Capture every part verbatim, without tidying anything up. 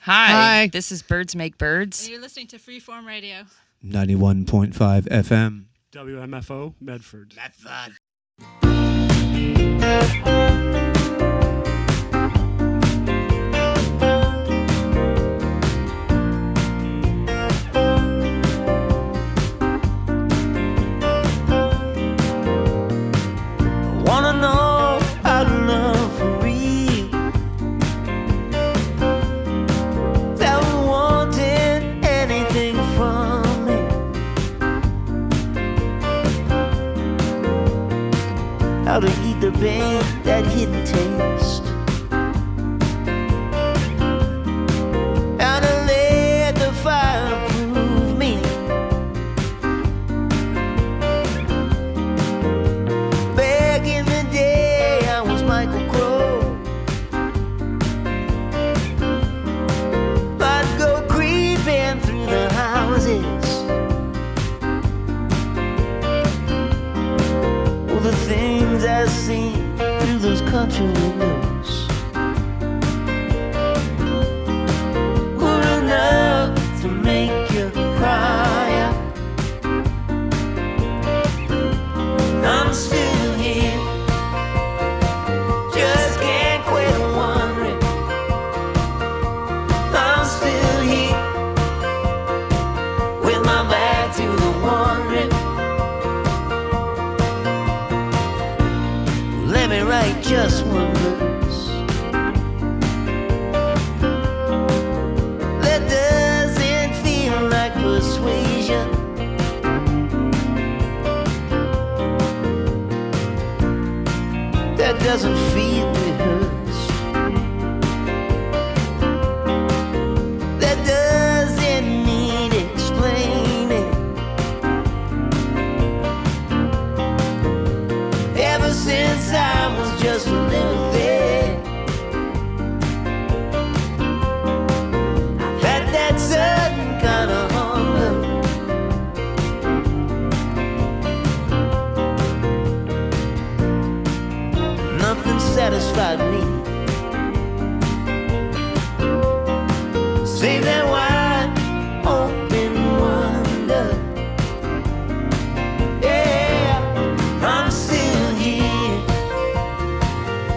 Hi. Hi. This is Birds Make Birds. And you're listening to Freeform Radio. ninety-one point five F M. W M F O, Medford. Medford. Wanna know how to love for real, that wanted anything from me, how to eat the bait, that hidden taste, how to let the fire prove me. Back in the day, I was Michael Crowe. I'd go creeping through the houses. Oh, the things I see through those country windows were enough to make you cry out. I'm still here, just can't quit wondering. I'm still here, with my back to the wondering. Let me write just one verse that doesn't feel like persuasion, that doesn't feel rehearsed, that doesn't need explaining. Ever since I was just a little thing, I've had that certain kind of hunger. Nothing satisfied me save that wide open wonder. Yeah, I'm still here,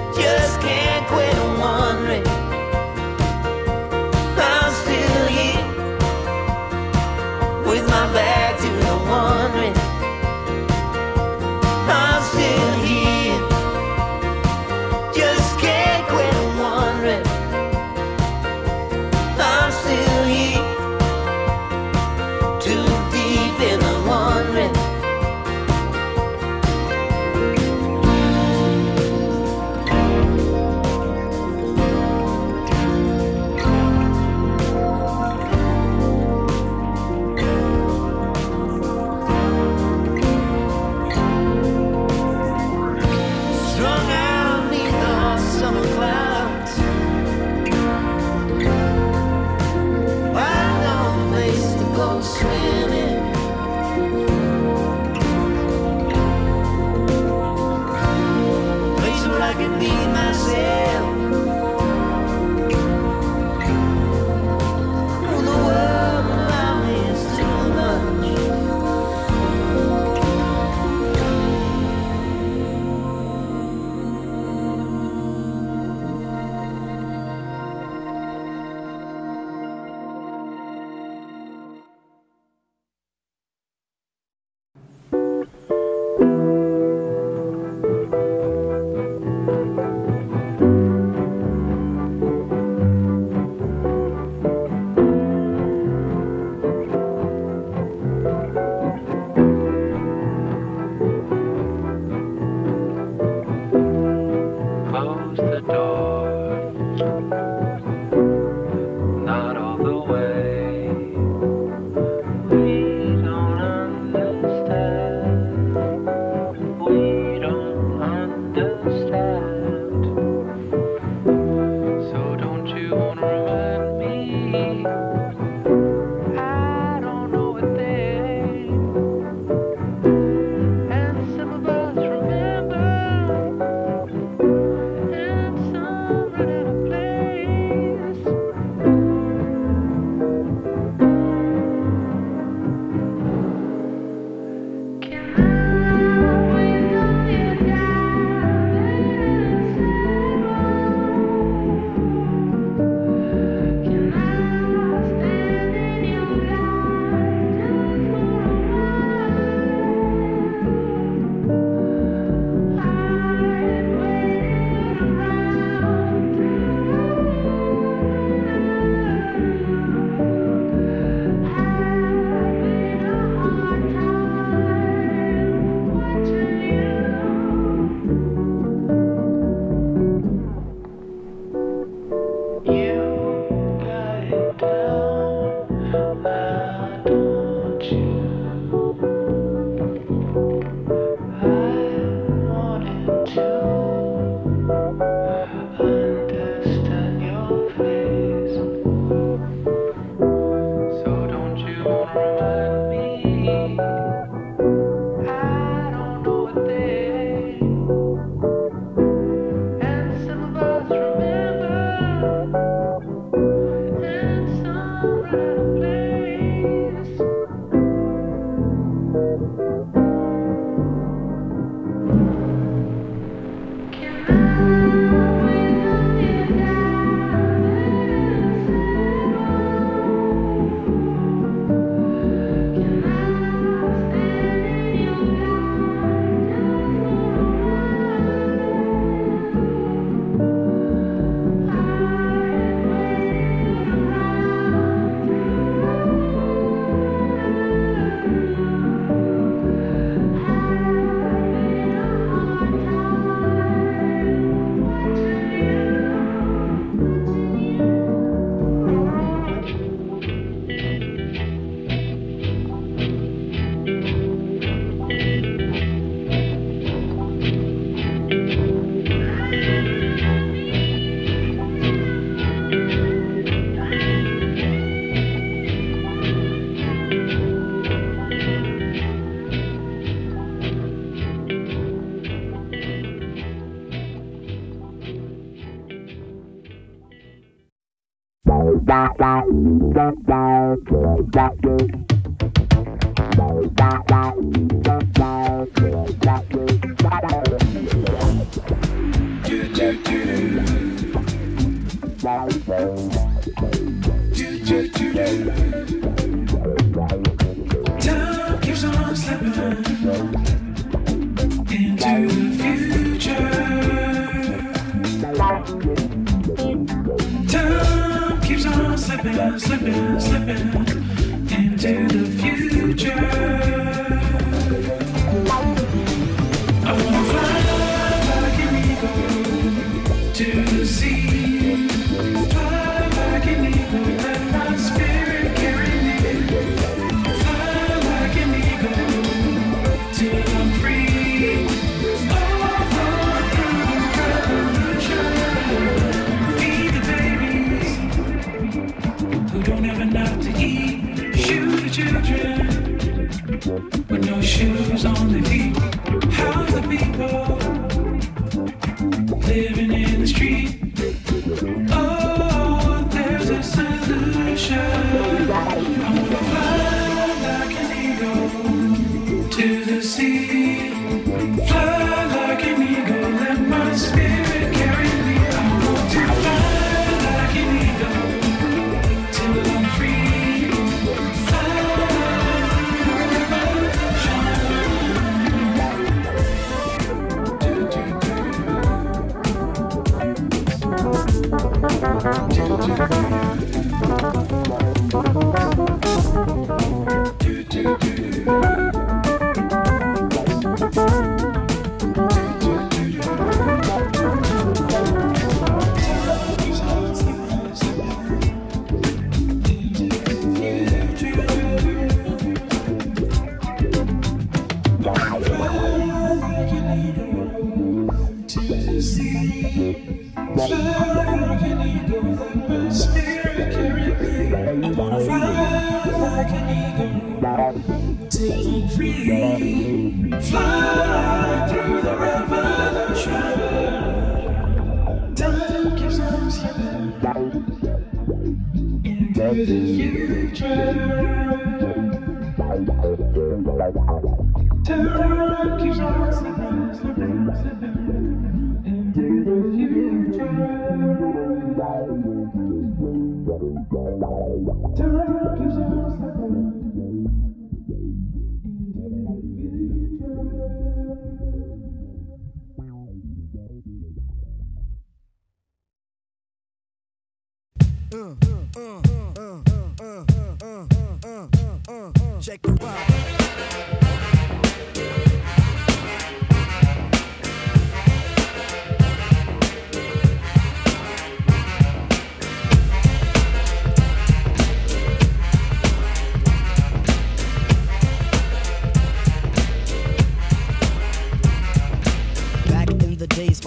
Check the vibe.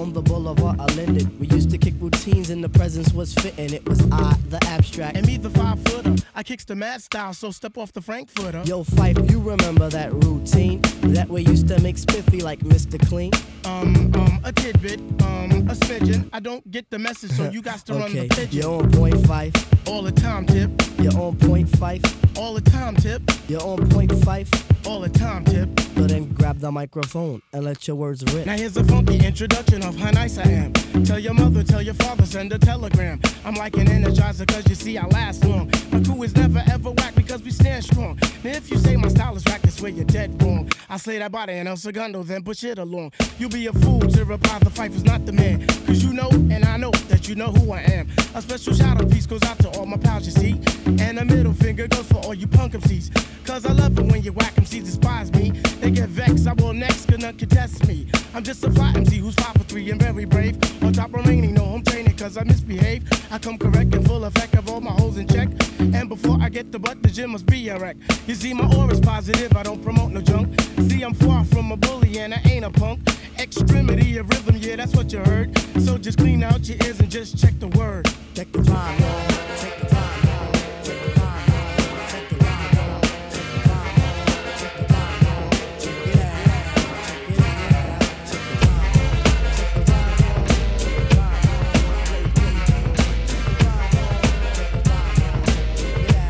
on the boulevard I Linden. We used to kick routines and the presence was fitting. It was I, the abstract. And me, the five footer. I kicks the mad style, so step off the Frankfurter. Yo, Fife, you remember that routine? That we used to make spiffy like Mister Clean? Um, um, a tidbit, um, a smidgen. I don't get the message, so you got to okay. run the pigeon. You're on point five. All the time, tip. You're on point five. All the time, tip. You're on point five. All the time, tip. So then grab the microphone and let your words rip. Now here's a funky introduction of how nice I am. Tell your mother, tell your father, send a telegram. I'm like an energizer cause you see I last long. My crew is never ever whack because we stand strong. Now if you say my style is whack, that's where you're dead wrong. I slay that body and El Segundo, then push it along. You'll be a fool to reply the fight is not the man. Cause you know and I know that you know who I am. A special shout out piece goes out to all my pals you see. And a middle finger goes for all you punk M Cs. Cause I love it when you whack M Cs despise me. They get vexed, I will next, cause none contest me. I'm just a fly M C who's five for three and very brave. On top remaining, no home training cause I misbehave. I come correct and full effect of all my hoes in check. And before I get the butt, the gym must be a wreck. You see my aura's positive, I don't promote no junk. See I'm far from a bully and I ain't a punk. Extremity of rhythm, yeah that's what you heard. So just clean out your ears and just check the word. Check the rhyme, y'all. Check the rhyme, y'all. Check the rhyme, y'all. Check the rhyme, y'all. Check the rhyme, y'all. Check the rhyme, y'all. Check it out. Check it out. Check the rhyme, y'all. Check the rhyme, y'all. Check the rhyme, y'all. Play, play, play. Check the rhyme, y'all. Check the rhyme, y'all. Check it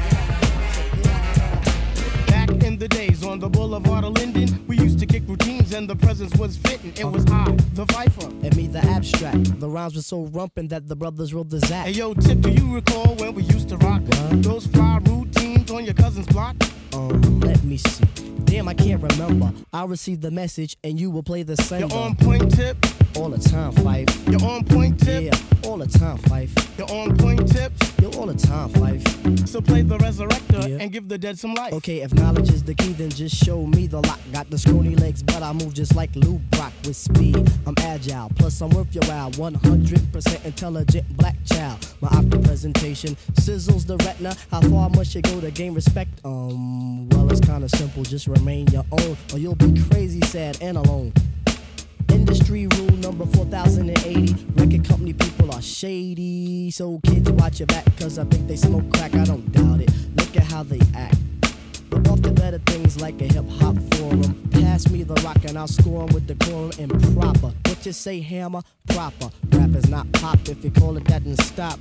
out. Check it out. Back in the days on the boulevard of Linden, we used to kick routines and the presence was fitting. It was I, the Viper. And me, the abstract. The rhymes were so rumpin' that the brothers wrote the Zach. Hey yo, Tip, do you recall when we used to rock What? those fly routines on your cousin's block? Um, let me see. Damn, I can't remember. I'll receive the message and you will play the sender. You're on point, Tip. All the time, Fife. You're on point, Tip. Yeah, all the time, Fife. You're on point, Tip. You're all the time, Fife. So play the resurrector Yeah. and give the dead some life. Okay, if knowledge is the key, then just show me the lock. Got the scrawny legs, but I move just like Lou Brock with speed. I'm agile, plus I'm worth your while. one hundred percent intelligent black child. My opera presentation sizzles the retina. How far must you go to gain respect? Um, well, it's kinda simple. Just remain your own, or you'll be crazy, sad, and alone. Industry rule number four thousand eighty. Record company people are shady. So kids watch your back, cause I think they smoke crack. I don't doubt it. Look at how they act. But off to better things like a hip hop forum. Pass me the rock and I'll score 'em with decorum and proper. What you say, hammer? Proper. Rap is not pop. If you call it that, then stop.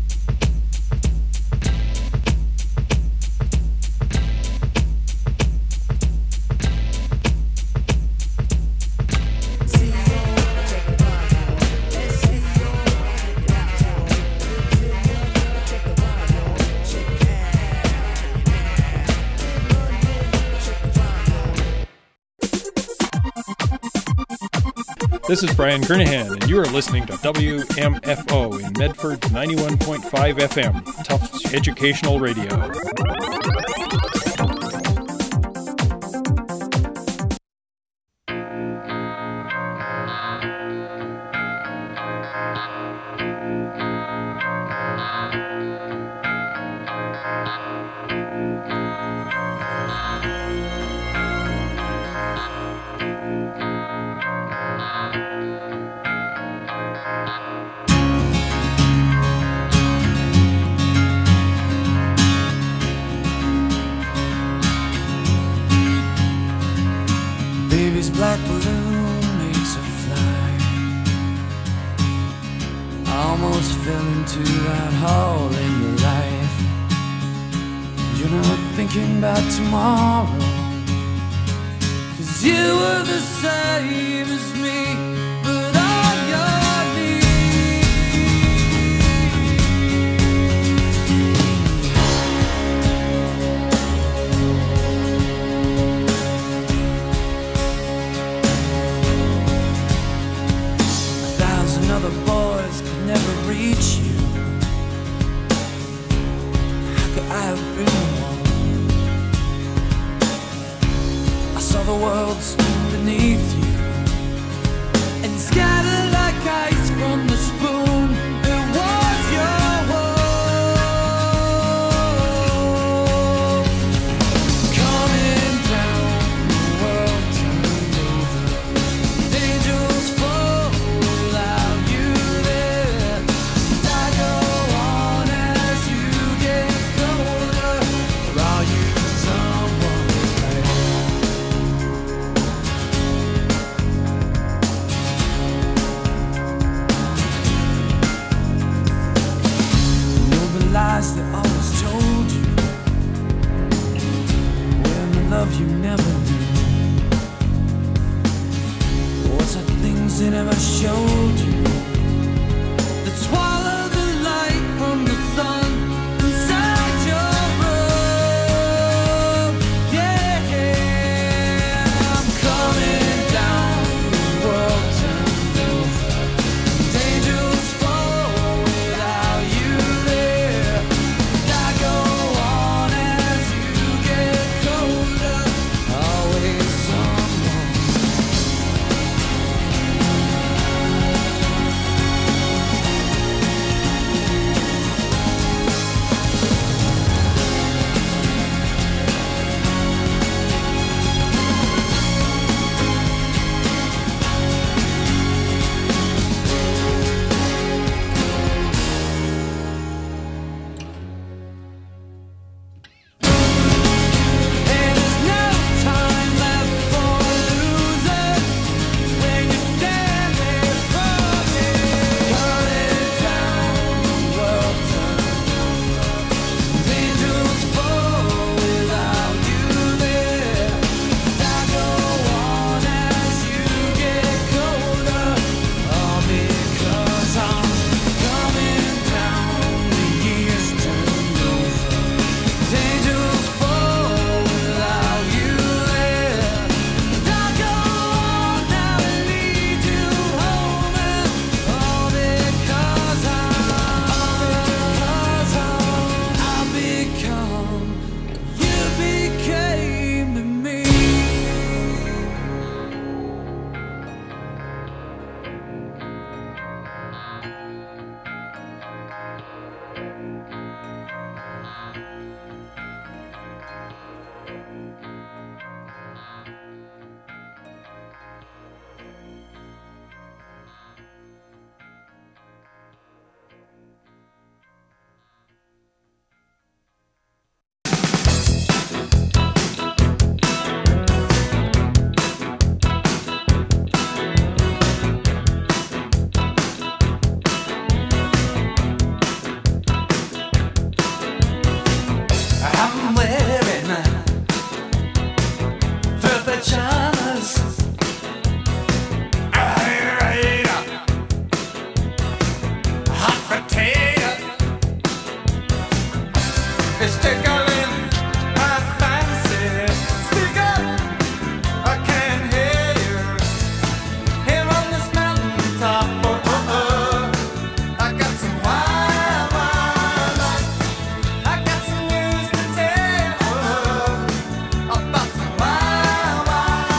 This is Brian Kernahan, and you are listening to W M F O in Medford's ninety-one point five F M, Tufts Educational Radio. Baby's black balloon makes her fly. I almost fell into that hole in your life. You're not thinking about tomorrow, 'cause you were the same as me, but on your knees. A thousand other boys could never reach you. How could I have been one? I saw the world spin beneath you and scatter like ice from the spoon. It was your world coming down. The world turned over. Angels fall pajamas. Hot potato. It's tickling my fancy. Speak up, I can't hear you. Here on this mountain top, oh, oh, oh. I got some wild, wild life. I got some news to tell, oh, about some wild, wild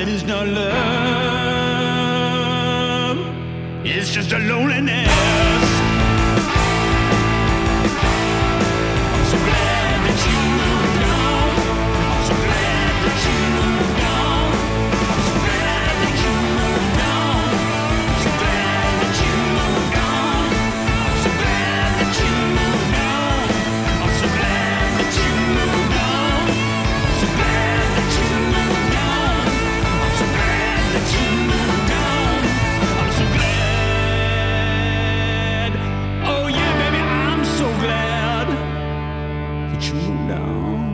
is not love. It's just a loneliness. I'm so glad that you moved on. I'm so glad that you moved on. I'm so glad that you moved on. I'm so glad that you moved on. I'm so glad that you moved on. I'm so glad that you moved on. I'm so glad that you moved on. I'm so glad that you moved on. I'm so glad. Oh yeah, baby, I'm so glad that you moved on.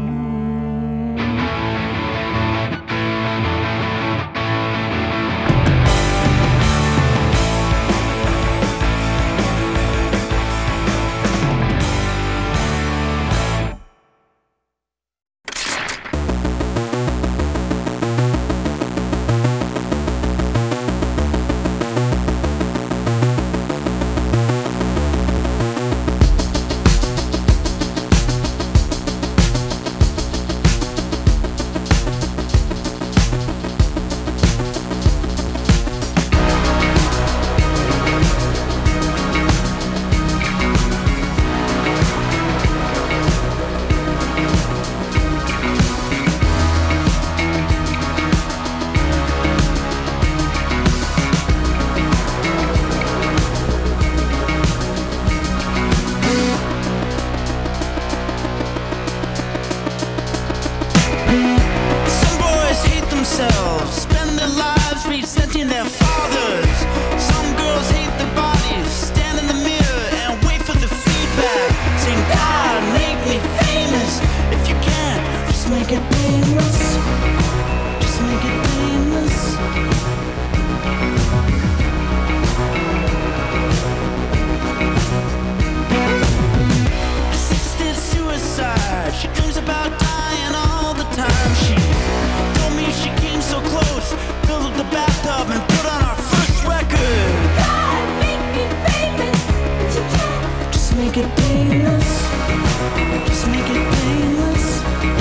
Some boys hate themselves, spend their lives resenting their fathers. Some girls hate their bodies, stand in the mirror and wait for the feedback, saying, God, make me famous. If you can't, just make it painless. Just make it painless. Assisted suicide, she dreams about dying all the time. She told me she came so close, filled up the bathtub and put on our first record. God, make me famous, but you can't. Just make it painless. Just make it painless.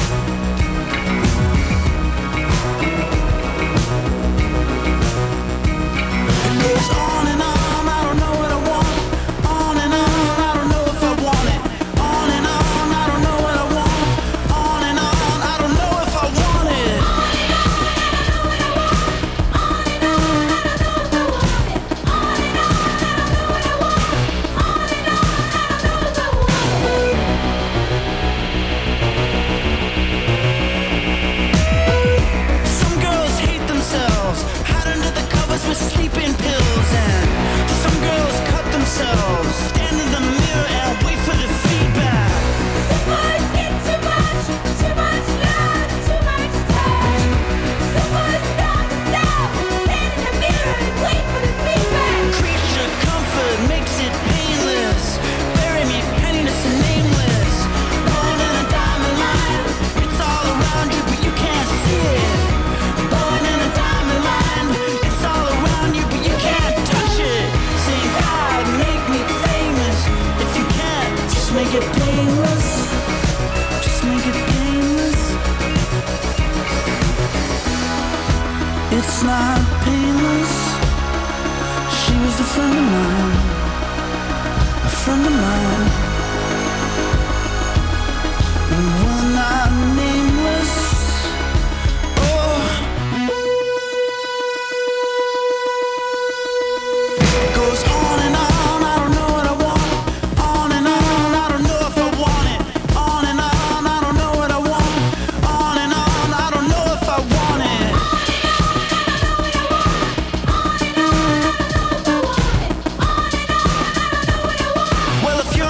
It goes on and on, I don't know what I want. On and on, I don't know if I want it. On and on, I don't know what I want. On and on, I don't know if I want it. Some girls hate themselves, hide under the covers with sleeping pills. And some girls cut themselves, stand in the mirror and wait for the feedback. Some boys get too much, too much love, too much touch. Some boys stop themselves, stand in the mirror and wait for the feedback. Creature comfort makes it painless. Bury me penniless and nameless. Born in a diamond line, it's all around you but you can't see it. Born in a diamond line, it's all around you but you can't touch it. Saying, God, make me famous. If you can't, just make it painless. Just make it painless. It's not painless. She was a friend of mine. A friend of mine. And we're not nameless. Oh. Goes on and on, I don't know what I want. On and on, I don't know if I want it. On and on, I don't know what I want. On and on, I don't know if I want it. Well, if you're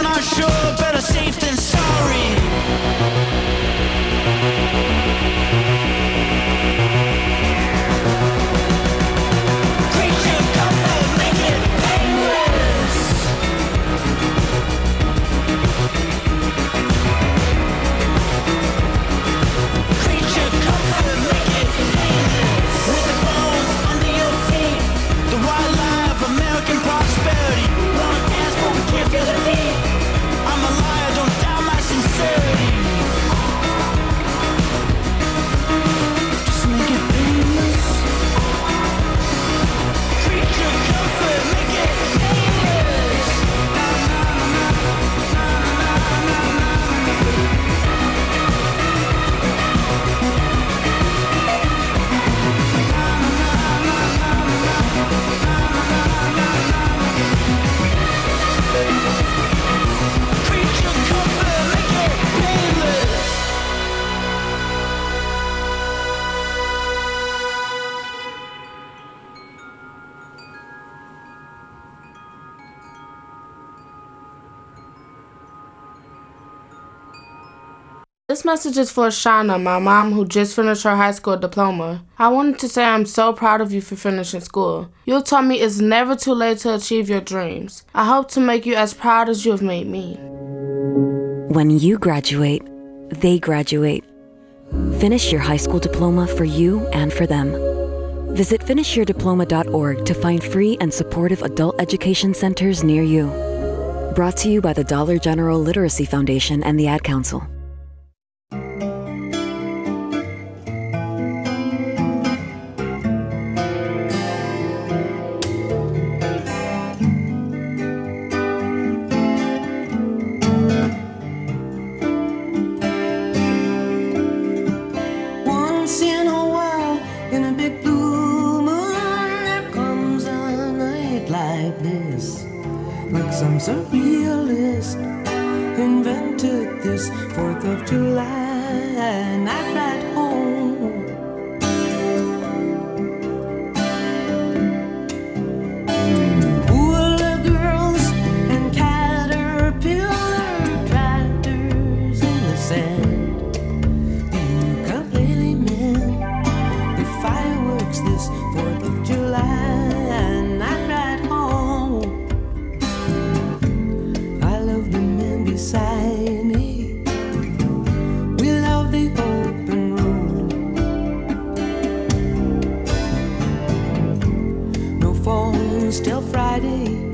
This message is for Shauna, my mom, who just finished her high school diploma. I wanted to say I'm so proud of you for finishing school. You told me it's never too late to achieve your dreams. I hope to make you as proud as you have made me. When you graduate, they graduate. Finish your high school diploma for you and for them. Visit finish your diploma dot org to find free and supportive adult education centers near you. Brought to you by the Dollar General Literacy Foundation and the Ad Council. Some surrealist invented this fourth of July night ride home. Hula girls and caterpillar tractors in the sand. The ukulele men, the fireworks this fourth of July night ride home. Beside me, we love the open road. No phones till Friday.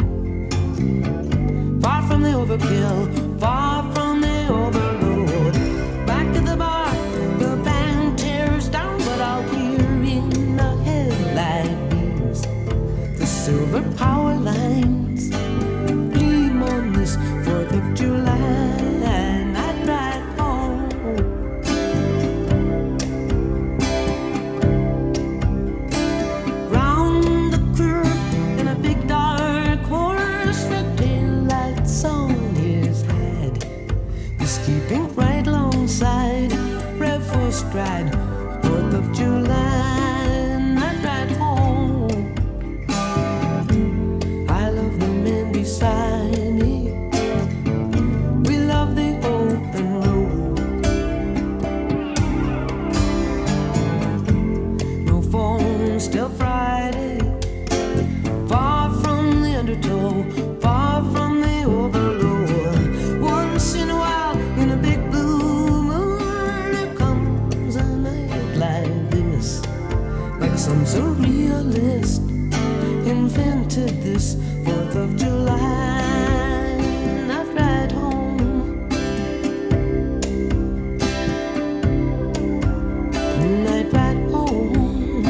Far from the overkill, far from the overload. Back to the bar, the band tears down, but I'll hear in the headlight beams the silver power lines gleam on this fourth of July. Stride, fourth of July, night ride home. I love the men beside me. We love the open road. No phones till Friday. Far from the undertow, far from the overload. Once in a while, in a big blue moon, some surrealist invented this fourth of July night ride home. Night ride home.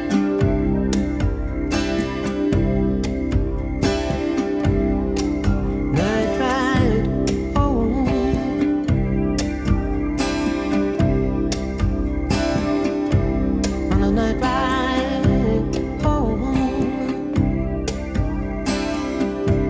Night ride home. On a night ride.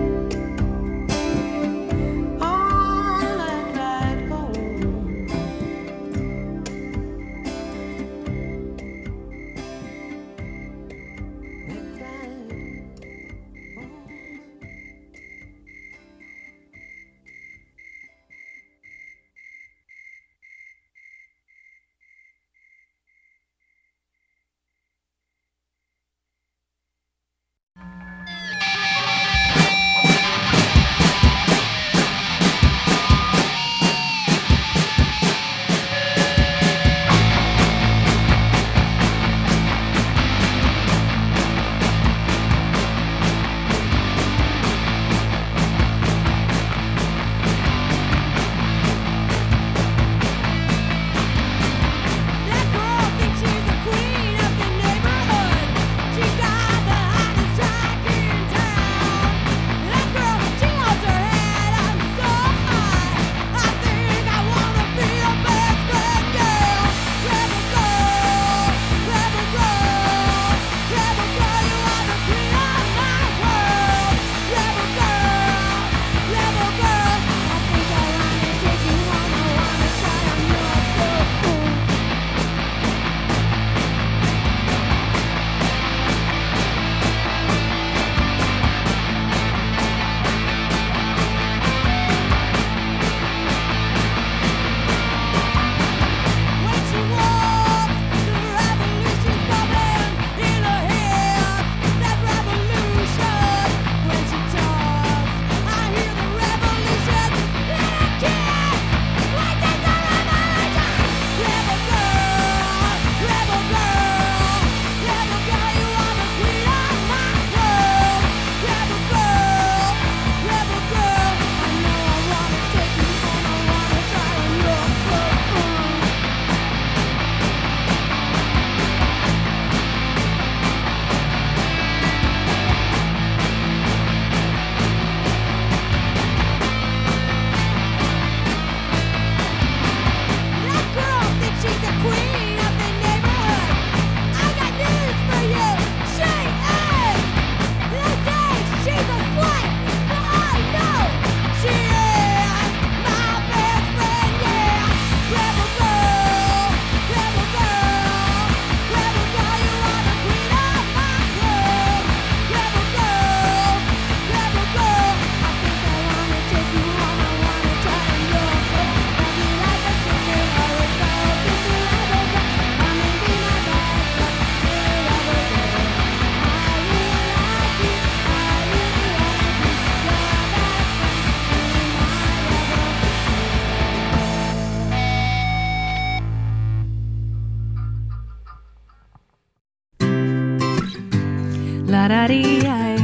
Ha-da-dee-I.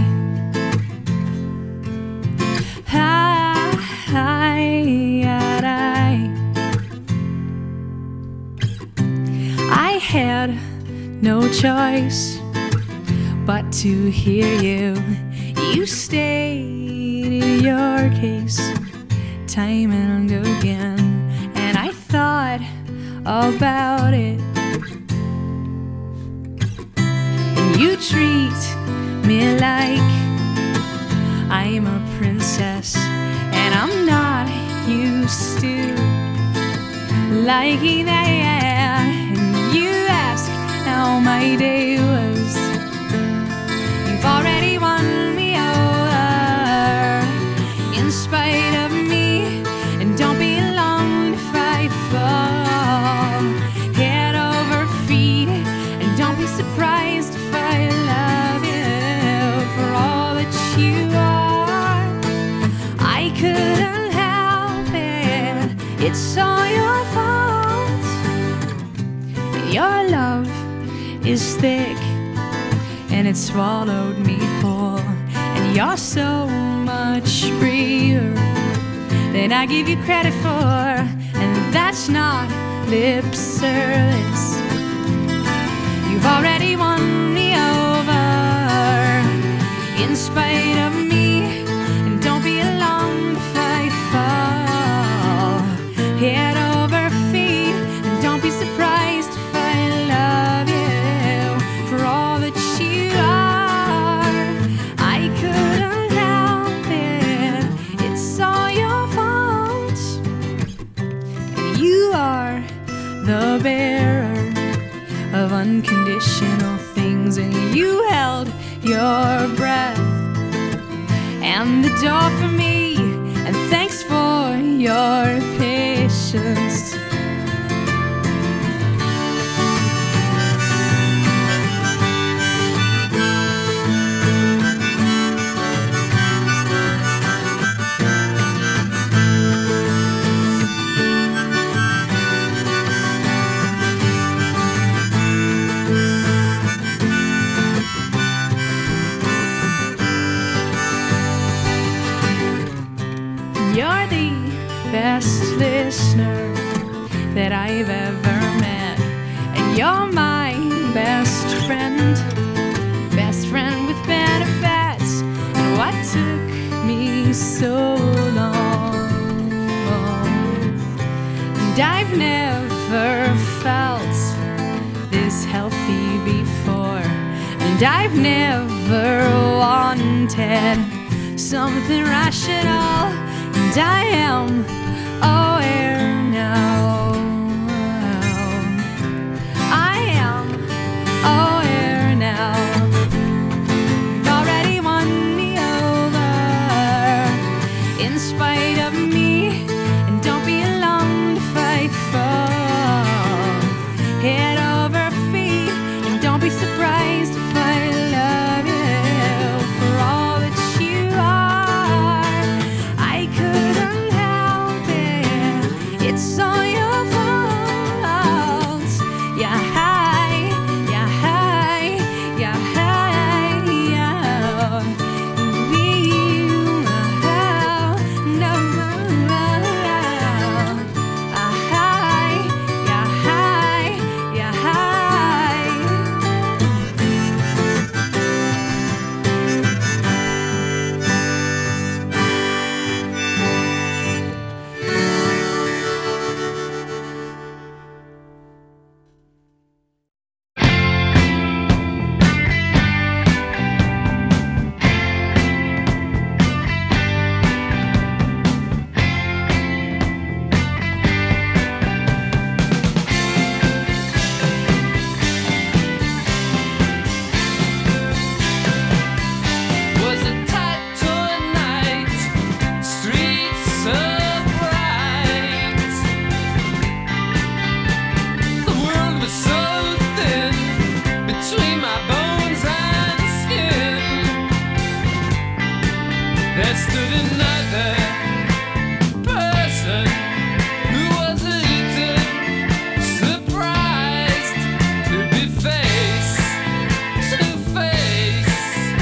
Hi-hi-hi. I had no choice but to hear you. You stated your case time and again, and I thought about it. And you treat me like I'm a princess, and I'm not used to liking that. And you ask how my day was. You've already won me over in spite of me, and don't be long to fight for. Head over feet, and don't be surprised if I love you for all that you are. I couldn't help it, it's all your fault. Your love is thick and it swallowed me whole, and you're so much braver than I give you credit for, and that's not lip service. You've already won me over in spite of me, and don't be long to fight for. Head over feet, and don't be surprised if I love you for all that you are. I couldn't help it, it's all your fault. And you are the bearer of unconditional things, and you held your breath and the door for me, and thanks for your patience. You're the best listener that I've ever met, and you're my best friend, best friend with benefits. And what took me so long? And I've never felt this healthy before, and I've never wanted something rational. And I am aware now. I am aware now. You've already won me over in spite of me, and don't be long to fight for. Head over feet, and don't be surprised if I love you for all that you are. I couldn't help it, it's all your fault. Yeah, hi, yeah, hi, yeah, hi, yeah. We, oh, no, ah, hi, yeah, hi, yeah, hi. Was a tight tonight, streets so bright. The world was so thin between my bones and skin. There stood another person who was a little surprised to be face to face.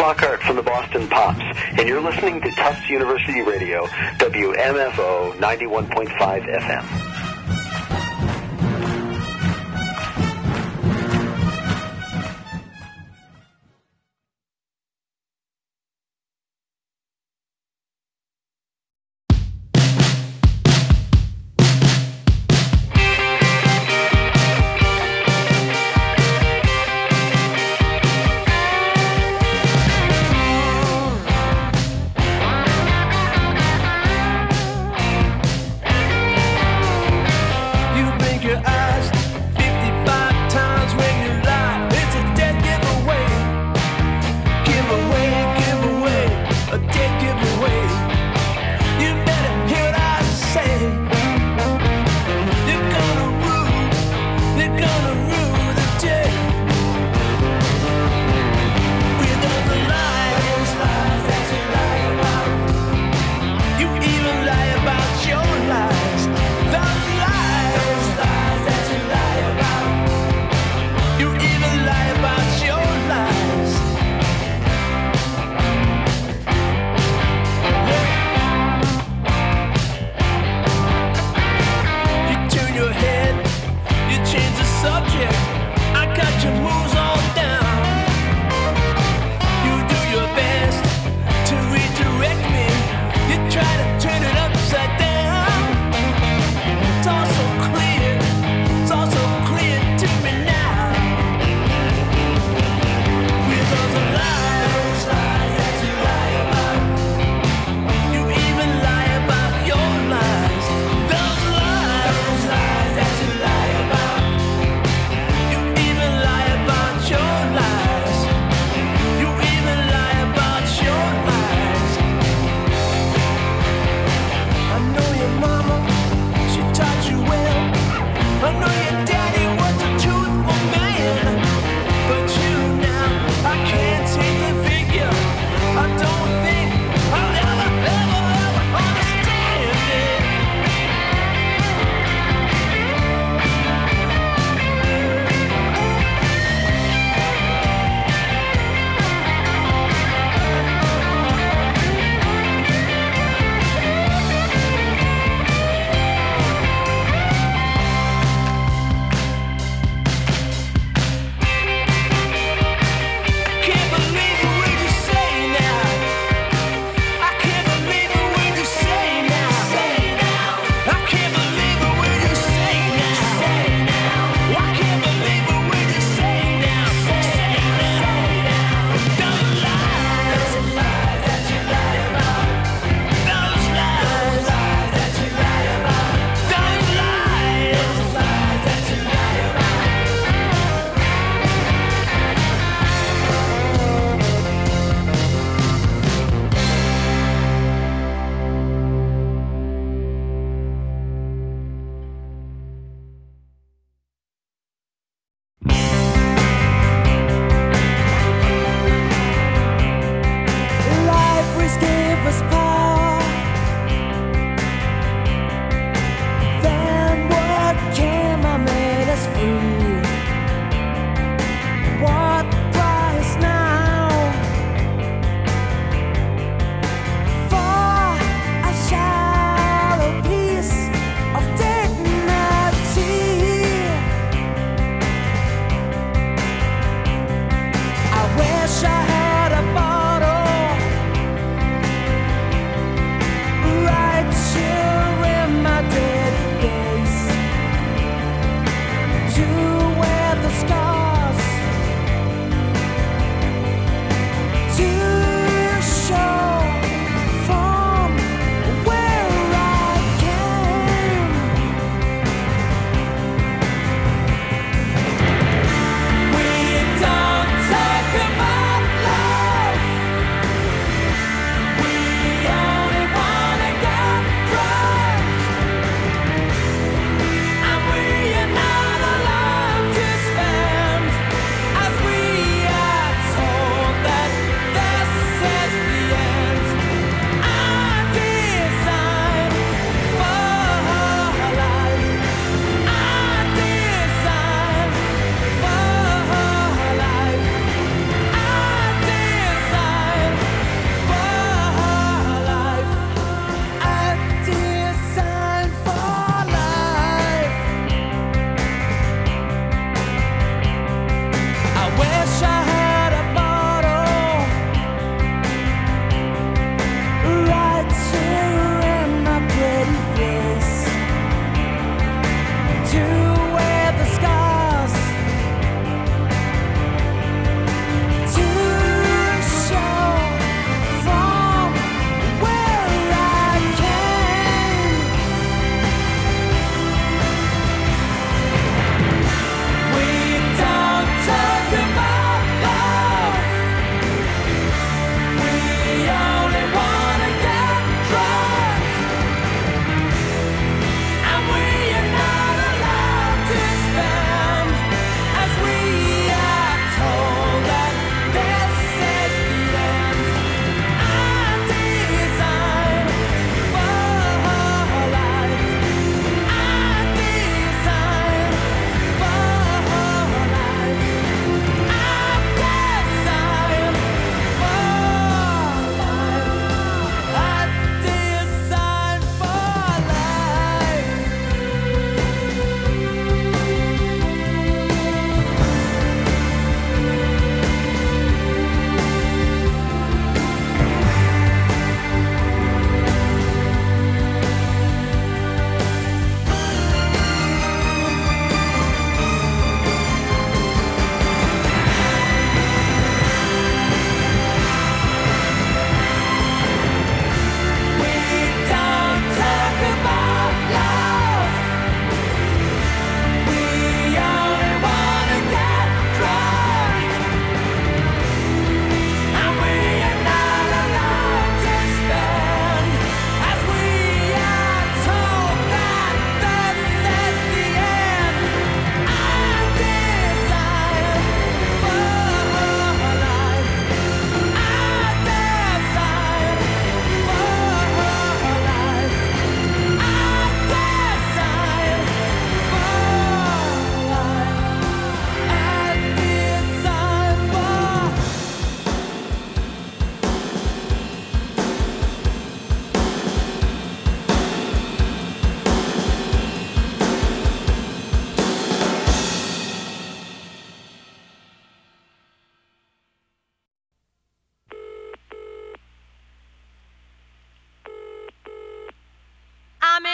Lockhart from the Boston Pops, and you're listening to Tufts University Radio, W M F O ninety-one point five F M. Thank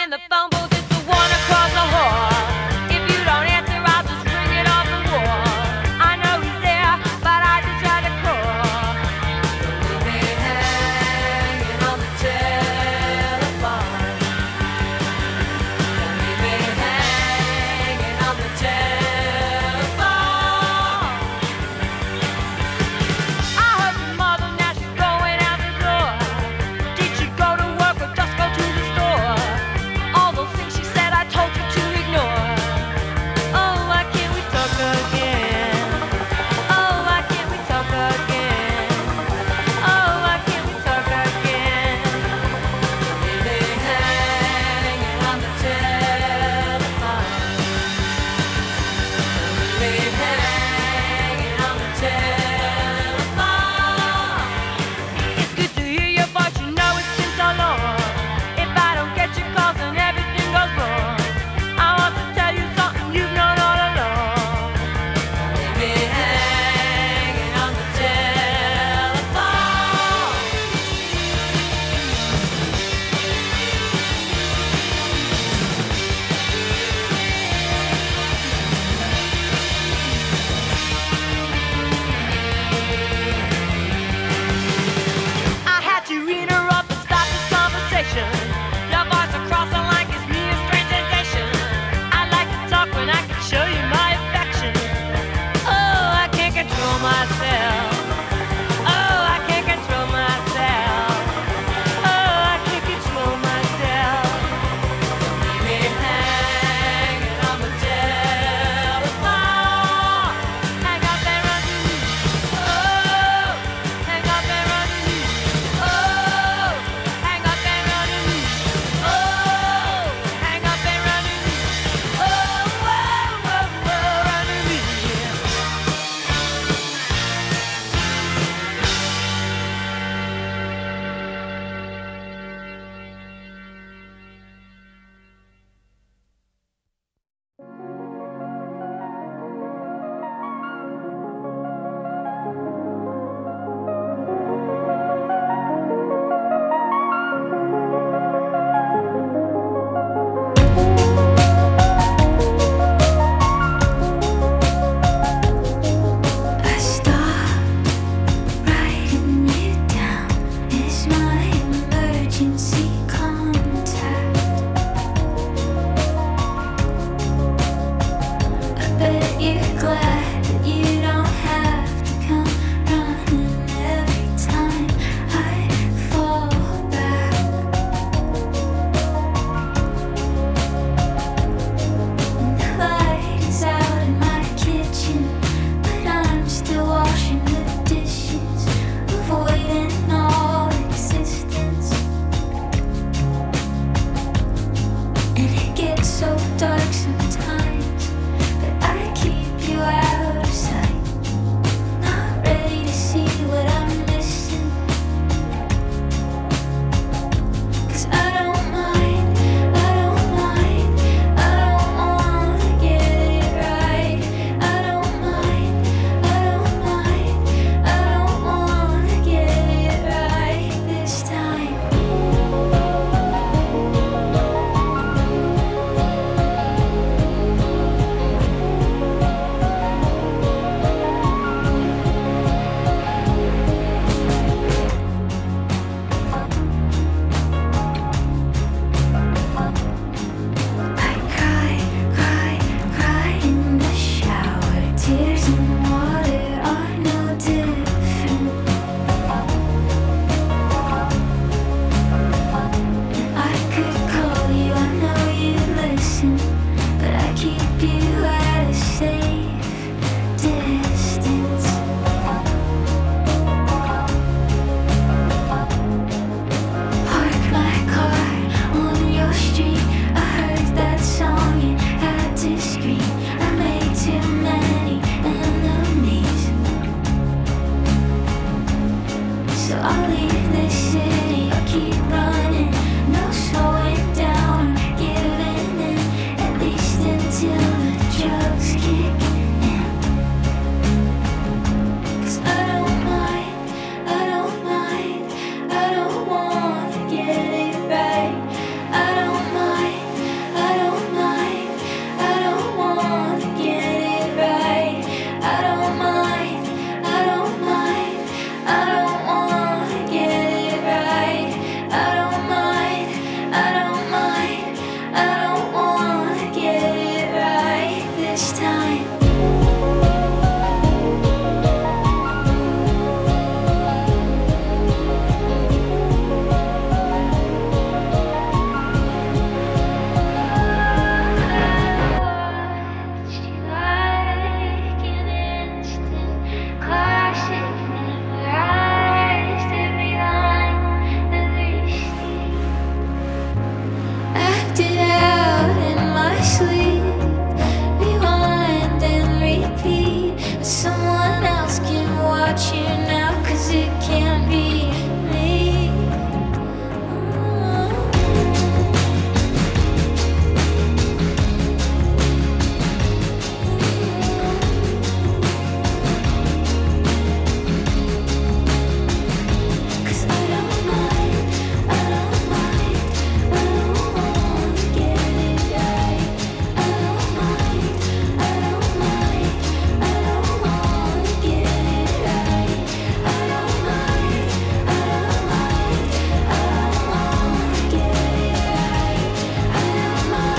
the phone booth, it's the one across the hall. If you don't answer, I'll just ring it off the wall. I know he's there, but I just try to call. Leave me hanging on the telephone. Leave me hanging on the telephone. I heard your mother, now she's going out the door. Did she go to work or just go to the store? All those things she said I told you to ignore. Oh, why can't we talk again? Oh, why can't we talk again? Oh, why can't we talk again? Leave me hanging on the telephone. Leave me hanging on the telephone. It's good to hear your voice, you know it's been so long. If I don't get your calls, then everything goes wrong. I want to tell you something you've known all along. Leave me hanging on the telephone. I had to interrupt and stop this conversation. Your voice across the line gives me a strange sensation. I like to talk when I can show you my affection. Oh, I can't control myself. Oh, I can't control myself. Oh, I can't control myself. Leave me hanging on the telephone. Hang up and run to me. Oh, hang up and run to me. Oh, hang up and run to me. Oh, hang up and run to me. Oh, whoa, whoa, whoa, run to me. I stop writing you down. It's my emergency contact. I bet you're glad that you don't have to come running every time I fall back. The light is out in my kitchen, but I'm still washing the dishes, avoiding all existence. And it gets so dark sometimes, but I keep you out of sight. Not ready to see what I'm missing. 'Cause I don't mind, I don't mind, I don't wanna get it right. I don't mind, I don't mind, I don't wanna get it right this time. I cry, cry, cry in the shower. Tears and water are no different. I could call you, I know you listen, but I keep you at a safe distance. Park my car on your street. I heard that song and had to scream. I made too many enemies, so I'll leave this city. I'll keep running.